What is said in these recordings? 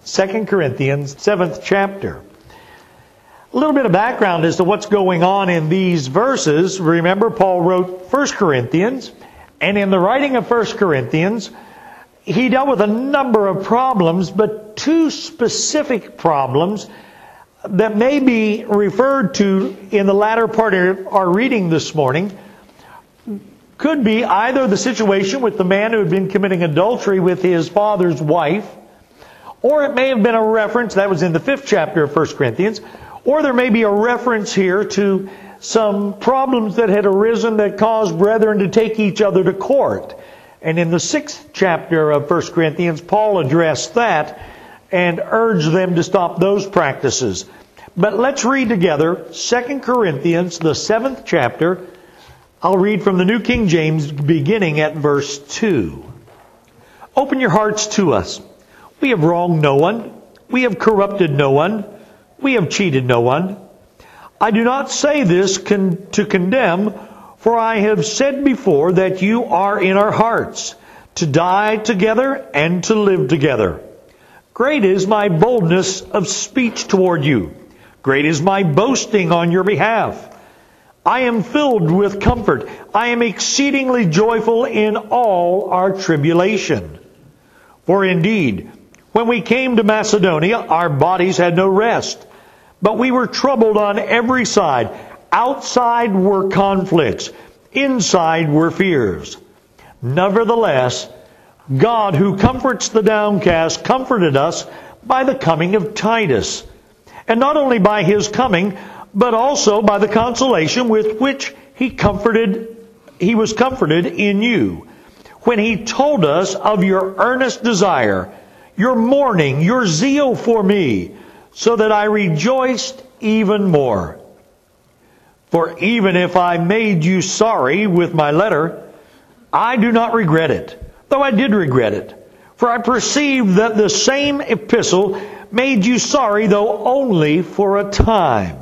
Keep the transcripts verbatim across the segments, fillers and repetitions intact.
Second Corinthians, seventh chapter. A little bit of background as to what's going on in these verses. Remember, Paul wrote First Corinthians, and in the writing of First Corinthians, he dealt with a number of problems, but two specific problems that may be referred to in the latter part of our reading this morning could be either the situation with the man who had been committing adultery with his father's wife, or it may have been a reference, that was in the fifth chapter of First Corinthians, or there may be a reference here to some problems that had arisen that caused brethren to take each other to court. And in the sixth chapter of First Corinthians, Paul addressed that and urged them to stop those practices. But let's read together Second Corinthians, the seventh chapter. I'll read from the New King James, beginning at verse two. Open your hearts to us. We have wronged no one. We have corrupted no one. We have cheated no one. I do not say this con- to condemn, for I have said before that you are in our hearts, to die together and to live together. Great is my boldness of speech toward you. Great is my boasting on your behalf. I am filled with comfort. I am exceedingly joyful in all our tribulation. For indeed, when we came to Macedonia, our bodies had no rest, but we were troubled on every side. Outside were conflicts, inside were fears. Nevertheless, God, who comforts the downcast, comforted us by the coming of Titus. And not only by his coming, but also by the consolation with which he comforted, he was comforted in you, when he told us of your earnest desire, your mourning, your zeal for me, so that I rejoiced even more. For even if I made you sorry with my letter, I do not regret it, though I did regret it. For I perceive that the same epistle made you sorry, though only for a time.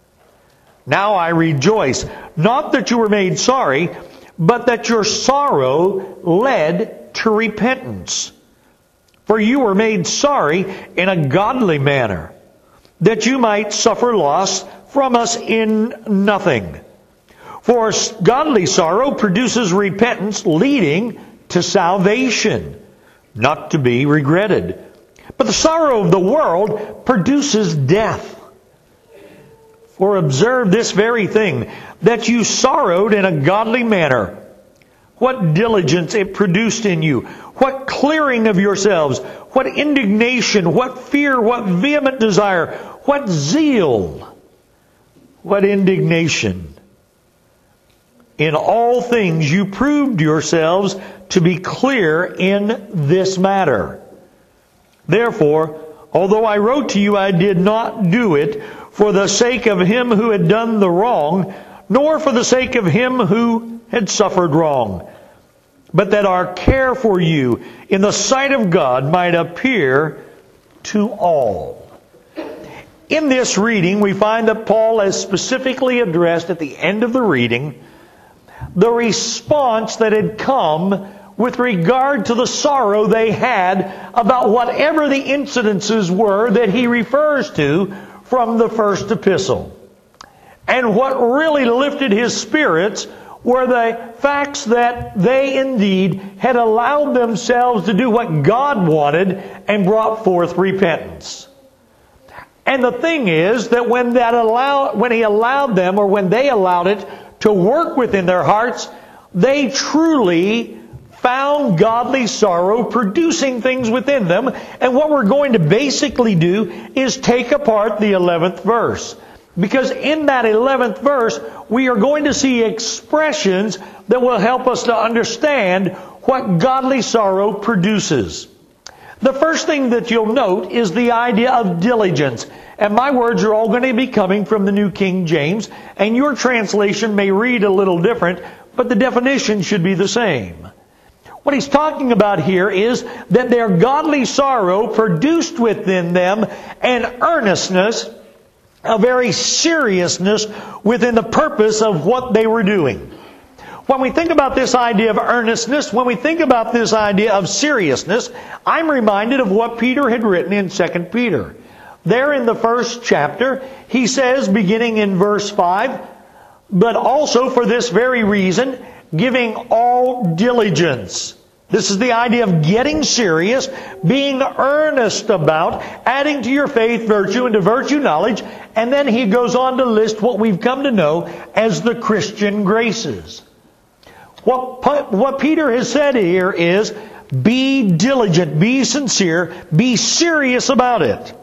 Now I rejoice, not that you were made sorry, but that your sorrow led to repentance. For you were made sorry in a godly manner, that you might suffer loss from us in nothing. For godly sorrow produces repentance leading to salvation, not to be regretted. But the sorrow of the world produces death. For observe this very thing, that you sorrowed in a godly manner. What diligence it produced in you. What clearing of yourselves. What indignation. What fear. What vehement desire. What zeal. What indignation. In all things you proved yourselves to be clear in this matter. Therefore, although I wrote to you, I did not do it for the sake of him who had done the wrong, nor for the sake of him who had suffered wrong, but that our care for you in the sight of God might appear to all. In this reading, we find that Paul has specifically addressed at the end of the reading the response that had come with regard to the sorrow they had about whatever the incidences were that he refers to from the first epistle. And what really lifted his spirits were the facts that they indeed had allowed themselves to do what God wanted and brought forth repentance. And the thing is that when that allow, when he allowed them, or when they allowed it to work within their hearts, they truly found godly sorrow producing things within them. And what we're going to basically do is take apart the eleventh verse. Because in that eleventh verse, we are going to see expressions that will help us to understand what godly sorrow produces. The first thing that you'll note is the idea of diligence. And my words are all going to be coming from the New King James. And your translation may read a little different, but the definition should be the same. What he's talking about here is that their godly sorrow produced within them an earnestness, a very seriousness within the purpose of what they were doing. When we think about this idea of earnestness, when we think about this idea of seriousness, I'm reminded of what Peter had written in Second Peter. There in the first chapter, he says, beginning in verse five, "But also for this very reason, giving all diligence." This is the idea of getting serious, being earnest about, adding to your faith virtue, and to virtue knowledge. And then he goes on to list what we've come to know as the Christian graces. What, what Peter has said here is, be diligent, be sincere, be serious about it.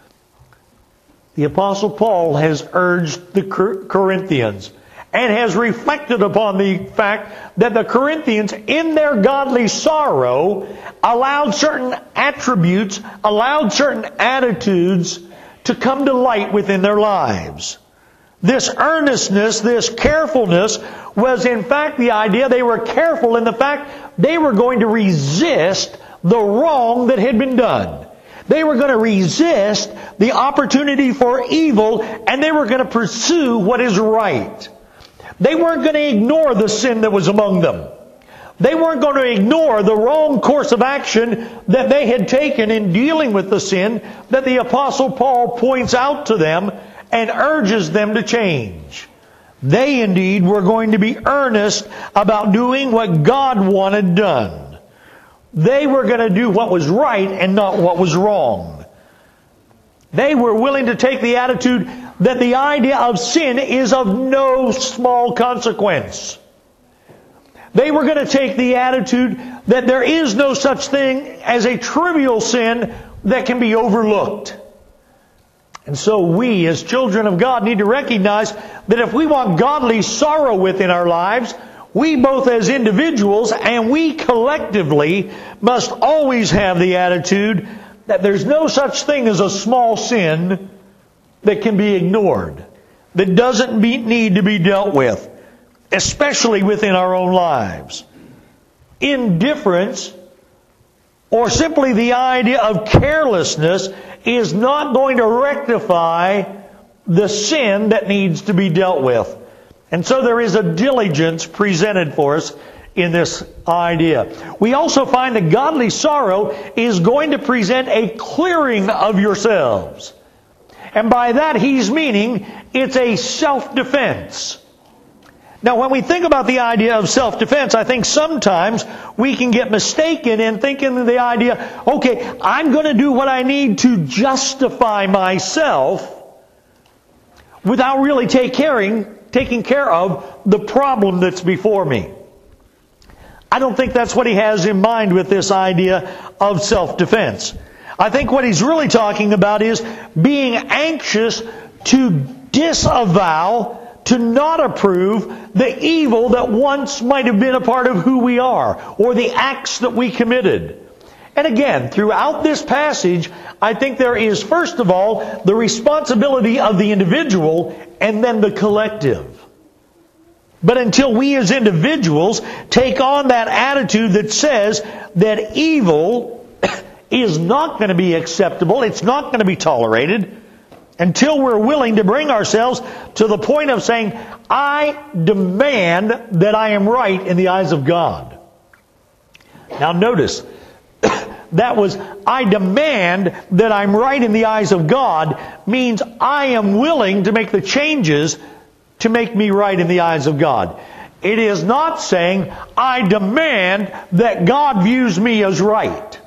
The Apostle Paul has urged the Corinthians and has reflected upon the fact that the Corinthians, in their godly sorrow, allowed certain attributes, allowed certain attitudes to come to light within their lives. This earnestness, this carefulness, was in fact the idea they were careful in the fact they were going to resist the wrong that had been done. They were going to resist the opportunity for evil, and they were going to pursue what is right. They weren't going to ignore the sin that was among them. They weren't going to ignore the wrong course of action that they had taken in dealing with the sin that the Apostle Paul points out to them and urges them to change. They indeed were going to be earnest about doing what God wanted done. They were going to do what was right and not what was wrong. They were willing to take the attitude that the idea of sin is of no small consequence. They were going to take the attitude that there is no such thing as a trivial sin that can be overlooked. And so we, as children of God, need to recognize that if we want godly sorrow within our lives, we both as individuals and we collectively must always have the attitude that there's no such thing as a small sin that can be ignored, that doesn't be, need to be dealt with, especially within our own lives. Indifference, or simply the idea of carelessness, is not going to rectify the sin that needs to be dealt with. And so there is a diligence presented for us in this idea. We also find that godly sorrow is going to present a clearing of yourselves. And by that he's meaning it's a self-defense. Now when we think about the idea of self-defense, I think sometimes we can get mistaken in thinking of the idea, okay, I'm going to do what I need to justify myself without really take caring, taking care of the problem that's before me. I don't think that's what he has in mind with this idea of self-defense. I think what he's really talking about is being anxious to disavow, to not approve the evil that once might have been a part of who we are, or the acts that we committed. And again, throughout this passage, I think there is, first of all, the responsibility of the individual and then the collective. But until we as individuals take on that attitude that says that evil is not going to be acceptable, it's not going to be tolerated, until we're willing to bring ourselves to the point of saying, I demand that I am right in the eyes of God. Now notice, that was, I demand that I'm right in the eyes of God, means I am willing to make the changes to make me right in the eyes of God. It is not saying, I demand that God views me as right.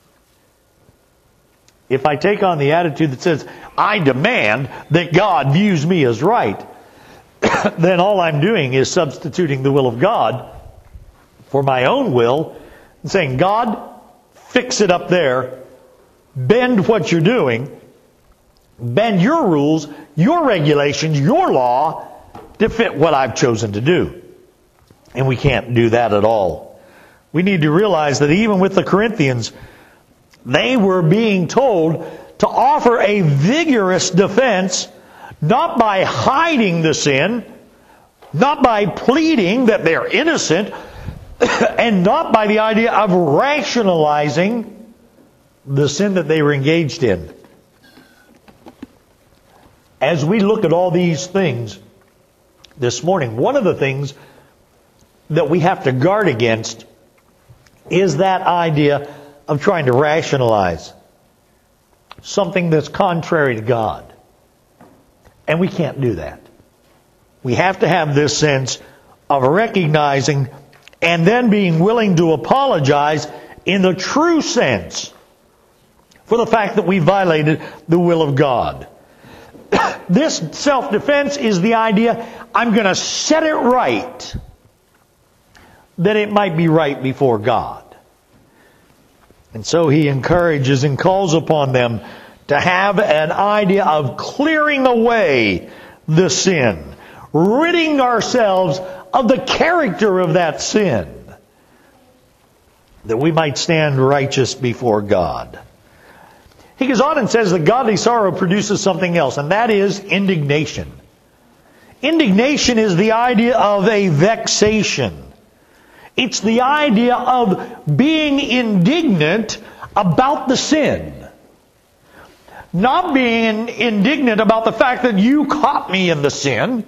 If I take on the attitude that says, I demand that God views me as right, then all I'm doing is substituting the will of God for my own will and saying, God, fix it up there, bend what you're doing, bend your rules, your regulations, your law to fit what I've chosen to do. And we can't do that at all. We need to realize that even with the Corinthians, they were being told to offer a vigorous defense, not by hiding the sin, not by pleading that they're innocent, and not by the idea of rationalizing the sin that they were engaged in. As we look at all these things this morning, one of the things that we have to guard against is that idea of trying to rationalize something that's contrary to God. And we can't do that. We have to have this sense of recognizing and then being willing to apologize in the true sense for the fact that we violated the will of God. This self-defense is the idea, I'm going to set it right, that it might be right before God. And so he encourages and calls upon them to have an idea of clearing away the sin, ridding ourselves of the character of that sin, that we might stand righteous before God. He goes on and says that godly sorrow produces something else, and that is indignation. Indignation is the idea of a vexation. It's the idea of being indignant about the sin. Not being indignant about the fact that you caught me in the sin.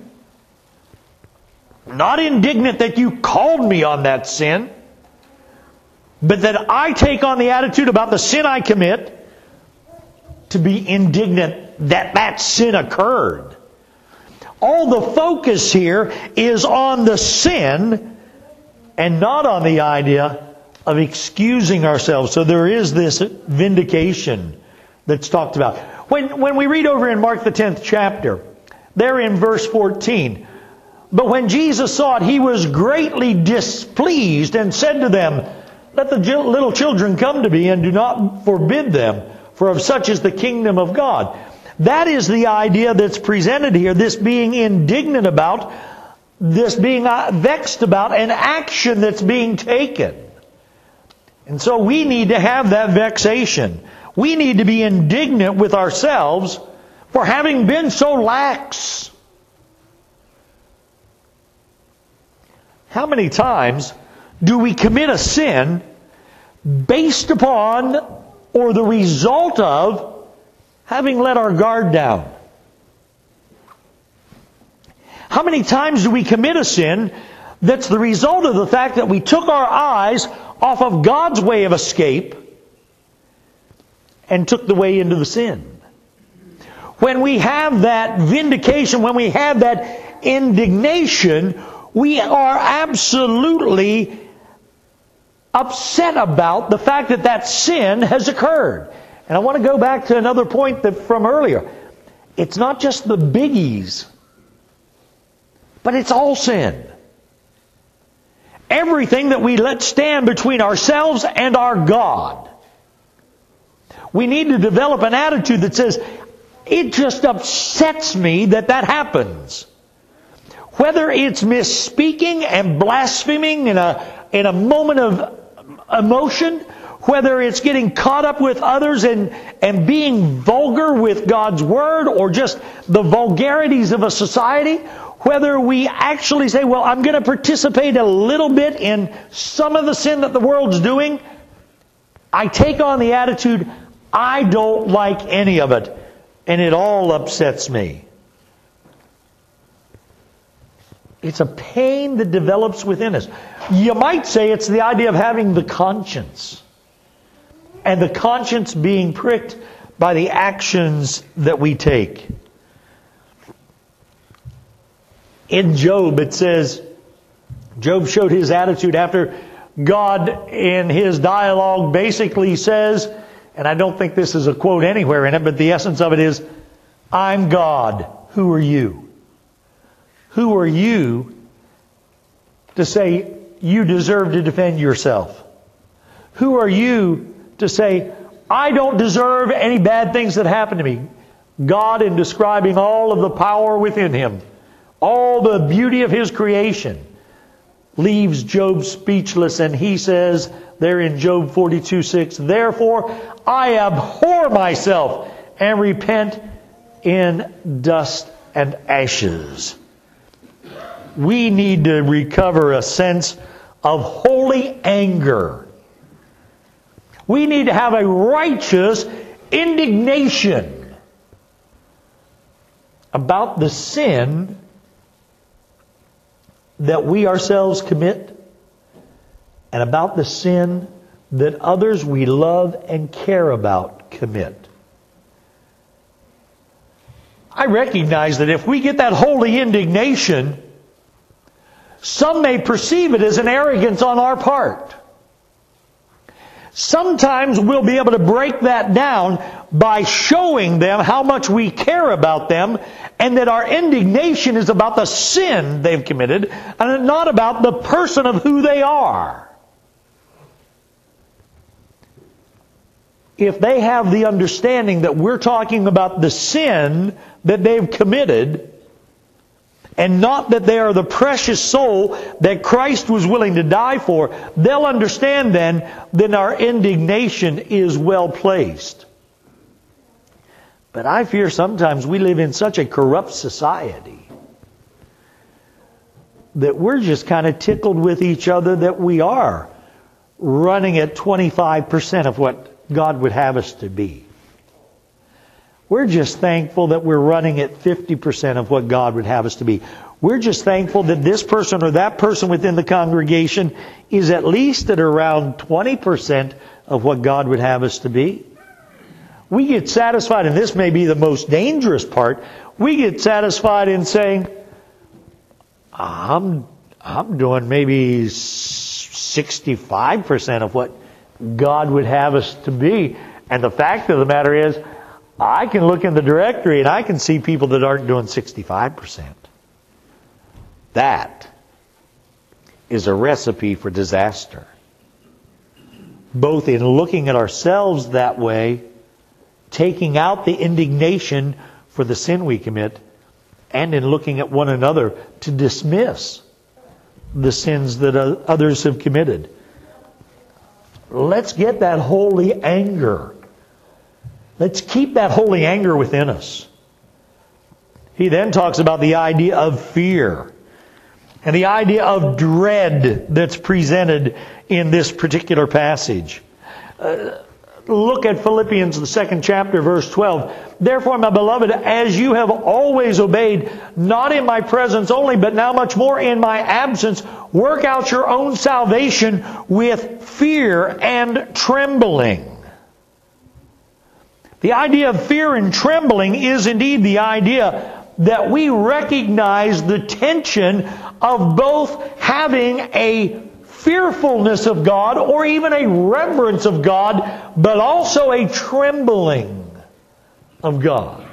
Not indignant that you called me on that sin. But that I take on the attitude about the sin I commit to be indignant that that sin occurred. All the focus here is on the sin and not on the idea of excusing ourselves. So there is this vindication that's talked about. When, when we read over in Mark the tenth chapter, there in verse fourteen, but when Jesus saw it, he was greatly displeased and said to them, let the little children come to me and do not forbid them, for of such is the kingdom of God. That is the idea that's presented here, this being indignant about, this being vexed about an action that's being taken. And so we need to have that vexation. We need to be indignant with ourselves for having been so lax. How many times do we commit a sin based upon or the result of having let our guard down? How many times do we commit a sin that's the result of the fact that we took our eyes off of God's way of escape and took the way into the sin? When we have that vindication, when we have that indignation, we are absolutely upset about the fact that that sin has occurred. And I want to go back to another point that from earlier. It's not just the biggies, but it's all sin. Everything that we let stand between ourselves and our God. We need to develop an attitude that says, it just upsets me that that happens. Whether it's misspeaking and blaspheming in a, in a moment of emotion, whether it's getting caught up with others and, and being vulgar with God's Word, or just the vulgarities of a society, whether we actually say, well, I'm going to participate a little bit in some of the sin that the world's doing, I take on the attitude, I don't like any of it, and it all upsets me. It's a pain that develops within us. You might say it's the idea of having the conscience. And the conscience being pricked by the actions that we take. In Job, it says, Job showed his attitude after God in his dialogue basically says, and I don't think this is a quote anywhere in it, but the essence of it is, I'm God, who are you? Who are you to say you deserve to defend yourself? Who are you to say, I don't deserve any bad things that happen to me? God, in describing all of the power within Him, all the beauty of His creation, leaves Job speechless, and he says there in Job forty-two six, therefore I abhor myself and repent in dust and ashes. We need to recover a sense of holy anger. We need to have a righteous indignation about the sin that we ourselves commit and about the sin that others we love and care about commit. I recognize that if we get that holy indignation, some may perceive it as an arrogance on our part. Sometimes we'll be able to break that down by showing them how much we care about them and that our indignation is about the sin they've committed and not about the person of who they are. If they have the understanding that we're talking about the sin that they've committed and not that they are the precious soul that Christ was willing to die for, they'll understand then that our indignation is well placed. But I fear sometimes we live in such a corrupt society that we're just kind of tickled with each other that we are running at twenty-five percent of what God would have us to be. We're just thankful that we're running at fifty percent of what God would have us to be. We're just thankful that this person or that person within the congregation is at least at around twenty percent of what God would have us to be. We get satisfied, and this may be the most dangerous part, we get satisfied in saying, I'm, I'm doing maybe sixty-five percent of what God would have us to be. And the fact of the matter is, I can look in the directory and I can see people that aren't doing sixty-five percent. That is a recipe for disaster. Both in looking at ourselves that way, taking out the indignation for the sin we commit, and in looking at one another to dismiss the sins that others have committed. Let's get that holy anger. Let's keep that holy anger within us. He then talks about the idea of fear and the idea of dread that's presented in this particular passage. Uh, look at Philippians, the second chapter, verse twelve. Therefore, my beloved, as you have always obeyed, not in my presence only, but now much more in my absence, work out your own salvation with fear and trembling. The idea of fear and trembling is indeed the idea that we recognize the tension of both having a fearfulness of God or even a reverence of God, but also a trembling of God.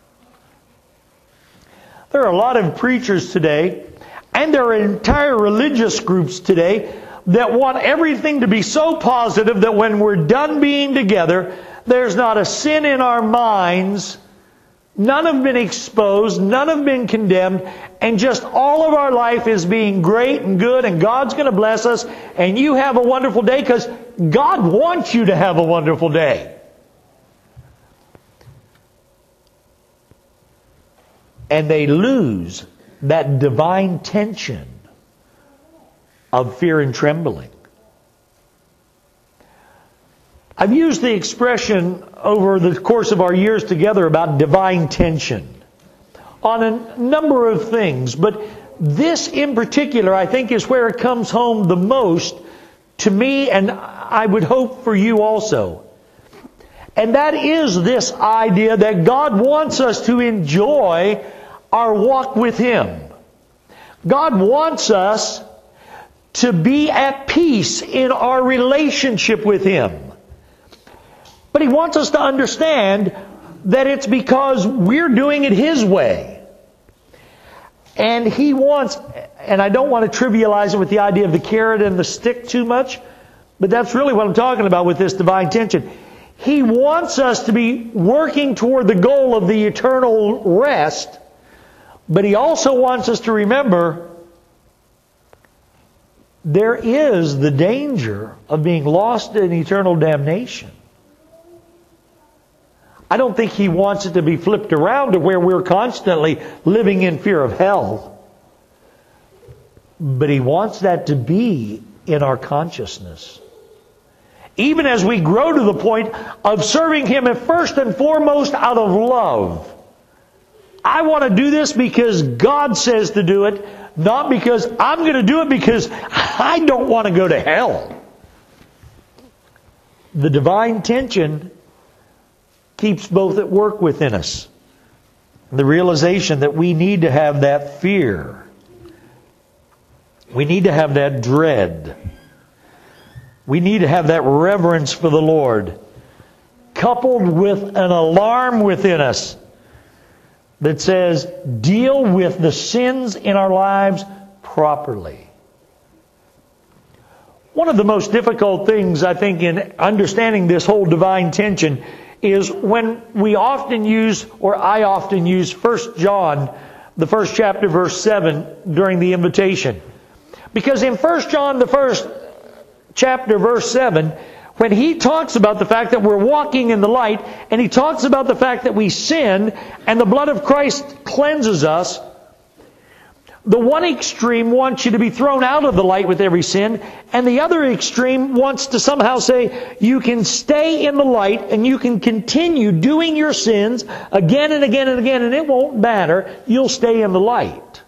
There are a lot of preachers today, and there are entire religious groups today that want everything to be so positive that when we're done being together, there's not a sin in our minds, none have been exposed, none have been condemned, and just all of our life is being great and good, and God's going to bless us, and you have a wonderful day because God wants you to have a wonderful day. And they lose that divine tension of fear and trembling. I've used the expression over the course of our years together about divine tension on a number of things, but this in particular I think is where it comes home the most to me, and I would hope for you also. And that is this idea that God wants us to enjoy our walk with Him. God wants us to be at peace in our relationship with Him. But He wants us to understand that it's because we're doing it His way. And He wants, and I don't want to trivialize it with the idea of the carrot and the stick too much, but that's really what I'm talking about with this divine tension. He wants us to be working toward the goal of the eternal rest, but He also wants us to remember there is the danger of being lost in eternal damnation. I don't think He wants it to be flipped around to where we're constantly living in fear of hell. But He wants that to be in our consciousness. Even as we grow to the point of serving Him first and foremost out of love. I want to do this because God says to do it, not because I'm going to do it because I don't want to go to hell. The divine tension keeps both at work within us. The realization that we need to have that fear. We need to have that dread. We need to have that reverence for the Lord, coupled with an alarm within us that says, deal with the sins in our lives properly. One of the most difficult things, I think, in understanding this whole divine tension is when we often use, or I often use, First John, the first chapter, verse seven, during the invitation. Because in First John, the first chapter, verse seven, when he talks about the fact that we're walking in the light, and he talks about the fact that we sin, and the blood of Christ cleanses us, the one extreme wants you to be thrown out of the light with every sin, and the other extreme wants to somehow say you can stay in the light and you can continue doing your sins again and again and again, and it won't matter. You'll stay in the light.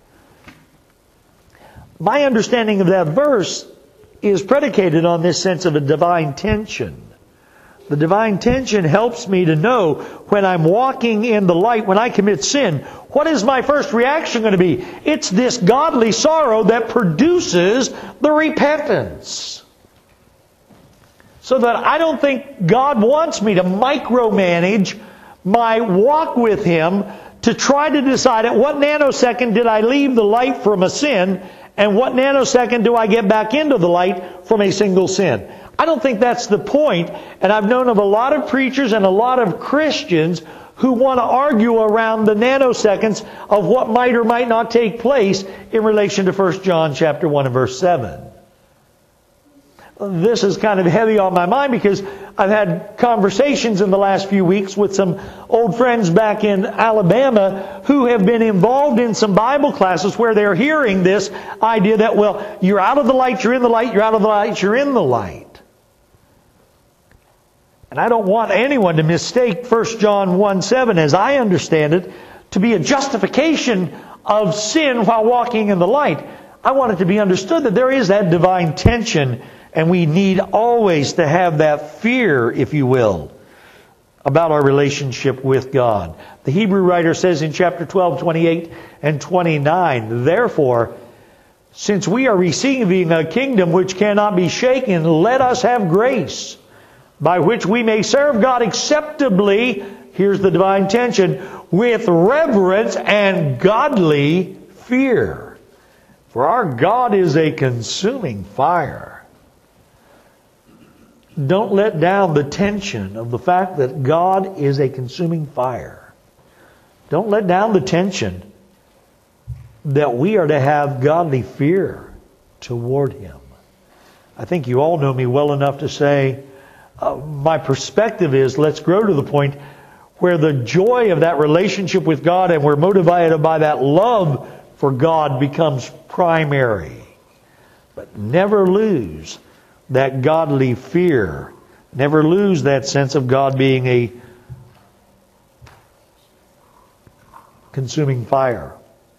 My understanding of that verse is predicated on this sense of a divine tension. The divine tension helps me to know when I'm walking in the light, when I commit sin, what is my first reaction going to be? It's this godly sorrow that produces the repentance. So that I don't think God wants me to micromanage my walk with Him to try to decide at what nanosecond did I leave the light from a sin and what nanosecond do I get back into the light from a single sin. I don't think that's the point, and I've known of a lot of preachers and a lot of Christians who want to argue around the nanoseconds of what might or might not take place in relation to First John chapter one and verse seven. This is kind of heavy on my mind because I've had conversations in the last few weeks with some old friends back in Alabama who have been involved in some Bible classes where they're hearing this idea that, well, you're out of the light, you're in the light, you're out of the light, you're in the light. And I don't want anyone to mistake First John one seven, as I understand it, to be a justification of sin while walking in the light. I want it to be understood that there is that divine tension, and we need always to have that fear, if you will, about our relationship with God. The Hebrew writer says in chapter twelve, twenty-eight and twenty-nine, therefore, since we are receiving a kingdom which cannot be shaken, let us have grace, by which we may serve God acceptably, here's the divine tension, with reverence and godly fear. For our God is a consuming fire. Don't let down the tension of the fact that God is a consuming fire. Don't let down the tension that we are to have godly fear toward Him. I think you all know me well enough to say, Uh, my perspective is, let's grow to the point where the joy of that relationship with God and we're motivated by that love for God becomes primary. But never lose that godly fear. Never lose that sense of God being a consuming fire.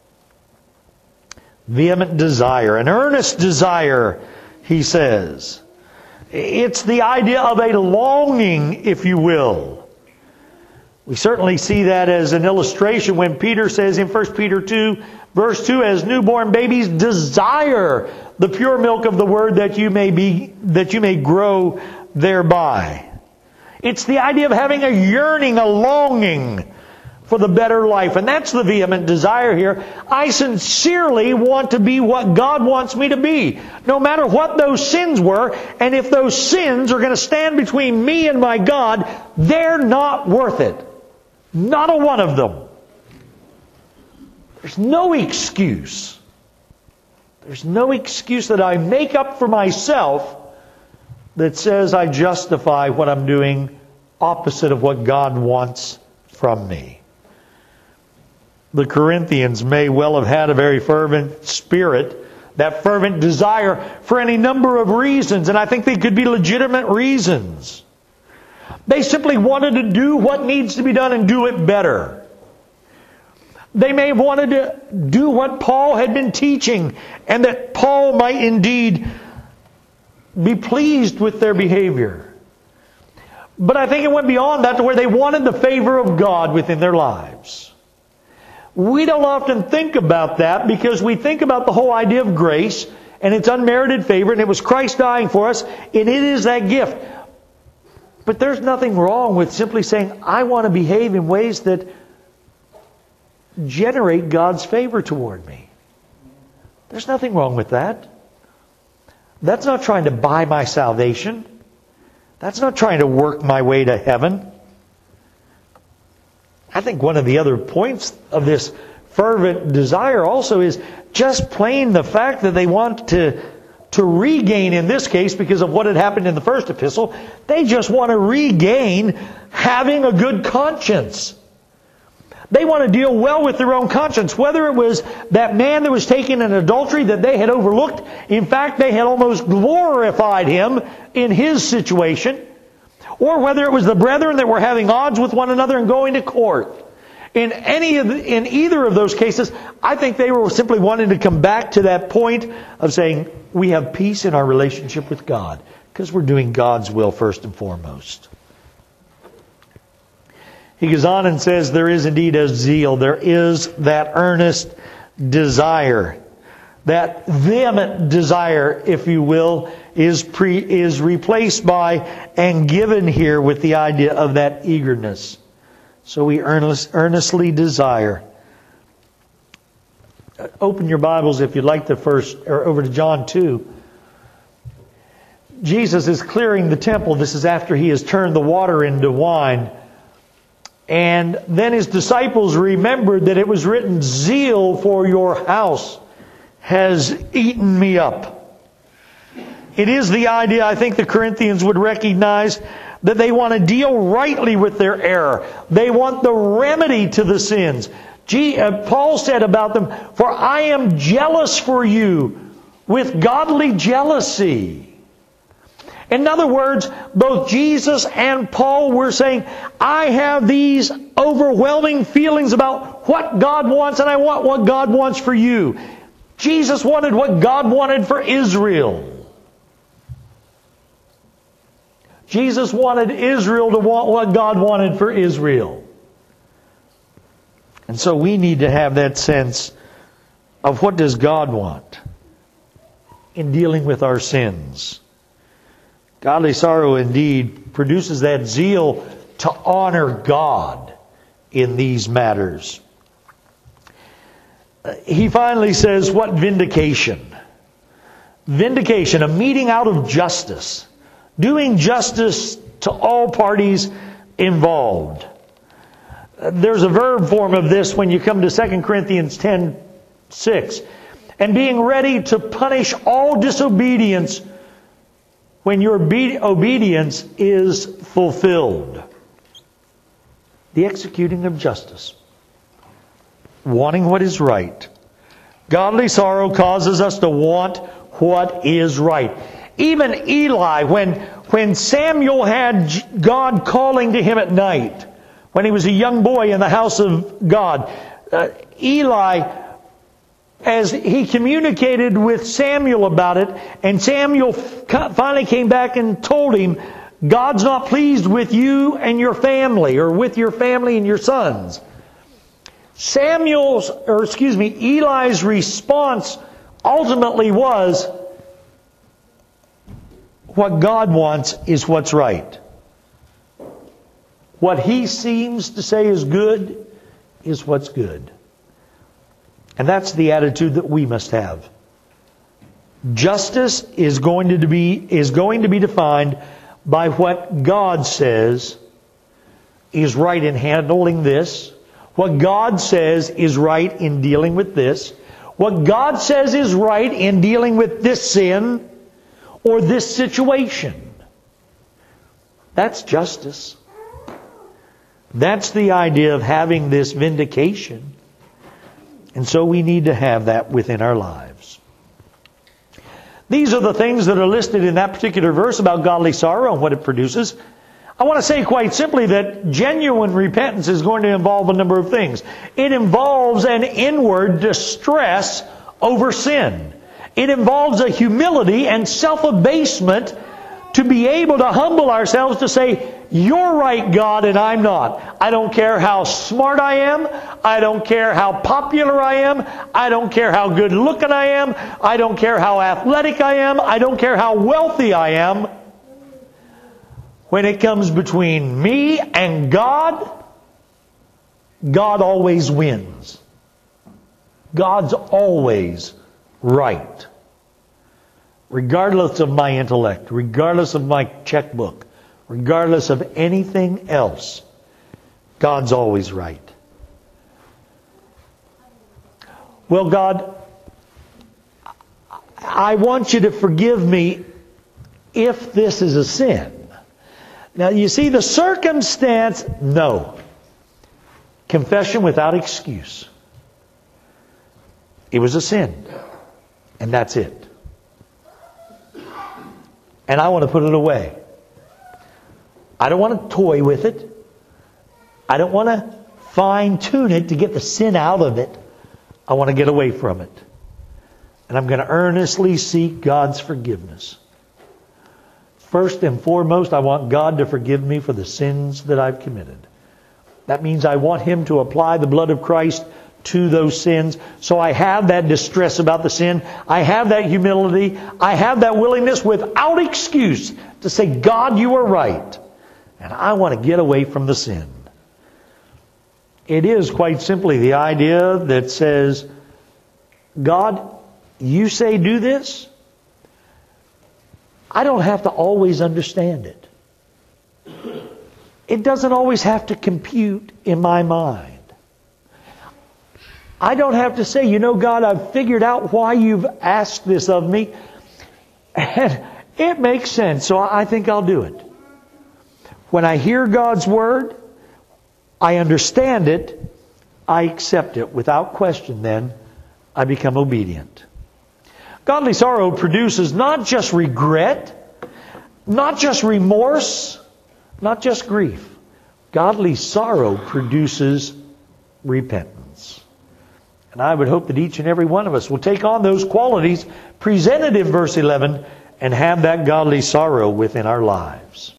Vehement desire, an earnest desire, he says. It's the idea of a longing, if you will. We certainly see that as an illustration when Peter says in First Peter two, verse two, as newborn babies desire the pure milk of the word that you may be, that you may grow thereby. It's the idea of having a yearning, a longing for the better life. And that's the vehement desire here. I sincerely want to be what God wants me to be, no matter what those sins were. And if those sins are going to stand between me and my God, they're not worth it. Not a one of them. There's no excuse. There's no excuse that I make up for myself that says I justify what I'm doing opposite of what God wants from me. The Corinthians may well have had a very fervent spirit, that fervent desire for any number of reasons, and I think they could be legitimate reasons. They simply wanted to do what needs to be done and do it better. They may have wanted to do what Paul had been teaching, and that Paul might indeed be pleased with their behavior. But I think it went beyond that to where they wanted the favor of God within their lives. We don't often think about that because we think about the whole idea of grace and its unmerited favor, and it was Christ dying for us, and it is that gift. But there's nothing wrong with simply saying, I want to behave in ways that generate God's favor toward me. There's nothing wrong with that. That's not trying to buy my salvation. That's not trying to work my way to heaven. I think one of the other points of this fervent desire also is just plain the fact that they want to, to regain, in this case, because of what had happened in the first epistle, they just want to regain having a good conscience. They want to deal well with their own conscience. Whether it was that man that was taken in adultery that they had overlooked, in fact, they had almost glorified him in his situation, or whether it was the brethren that were having odds with one another and going to court. In any of the, in either of those cases, I think they were simply wanting to come back to that point of saying, we have peace in our relationship with God because we're doing God's will first and foremost. He goes on and says, there is indeed a zeal. There is that earnest desire. That vehement desire, if you will, is pre, is replaced by and given here with the idea of that eagerness. So we earnest, earnestly desire. Open your Bibles if you'd like to first, or over to John two. Jesus is clearing the temple. This is after He has turned the water into wine. And then His disciples remembered that it was written, zeal for your house has eaten me up. It is the idea, I think the Corinthians would recognize, that they want to deal rightly with their error. They want the remedy to the sins. Gee, uh, Paul said about them, for I am jealous for you with godly jealousy. In other words, both Jesus and Paul were saying, I have these overwhelming feelings about what God wants, and I want what God wants for you. Jesus wanted what God wanted for Israel. Jesus wanted Israel to want what God wanted for Israel. And so we need to have that sense of what does God want in dealing with our sins. Godly sorrow indeed produces that zeal to honor God in these matters. He finally says, what vindication? Vindication, a meting out of justice. Doing justice to all parties involved. There's a verb form of this when you come to Second Corinthians ten six. And being ready to punish all disobedience when your obedience is fulfilled. The executing of justice. Wanting what is right. Godly sorrow causes us to want what is right. Even Eli, when, when Samuel had God calling to him at night, when he was a young boy in the house of God, uh, Eli, as he communicated with Samuel about it, and Samuel finally came back and told him, God's not pleased with you and your family, or with your family and your sons. Samuel's, or excuse me, Eli's response ultimately was, what God wants is what's right. What he seems to say is good is what's good. And that's the attitude that we must have. Justice is going to be, is going to be defined by what God says is right in handling this. What God says is right in dealing with this. What God says is right in dealing with this sin or this situation. That's justice. That's the idea of having this vindication. And so we need to have that within our lives. These are the things that are listed in that particular verse about godly sorrow and what it produces. I want to say quite simply that genuine repentance is going to involve a number of things. It involves an inward distress over sin. It involves a humility and self-abasement to be able to humble ourselves to say, you're right, God, and I'm not. I don't care how smart I am. I don't care how popular I am. I don't care how good looking I am. I don't care how athletic I am. I don't care how wealthy I am. When it comes between me and God, God always wins. God's always right. Regardless of my intellect, regardless of my checkbook, regardless of anything else, God's always right. Well, God, I want you to forgive me if this is a sin. Now, you see, the circumstance, no. Confession without excuse. It was a sin. And that's it. And I want to put it away. I don't want to toy with it. I don't want to fine-tune it to get the sin out of it. I want to get away from it. And I'm going to earnestly seek God's forgiveness. First and foremost, I want God to forgive me for the sins that I've committed. That means I want Him to apply the blood of Christ to those sins. So I have that distress about the sin. I have that humility. I have that willingness without excuse to say, God, you are right. And I want to get away from the sin. It is quite simply the idea that says, God, you say do this. I don't have to always understand it. It doesn't always have to compute in my mind. I don't have to say, you know, God, I've figured out why you've asked this of me. And it makes sense, so I think I'll do it. When I hear God's Word, I understand it, I accept it. Without question, then, I become obedient. Godly sorrow produces not just regret, not just remorse, not just grief. Godly sorrow produces repentance. And I would hope that each and every one of us will take on those qualities presented in verse eleven and have that godly sorrow within our lives.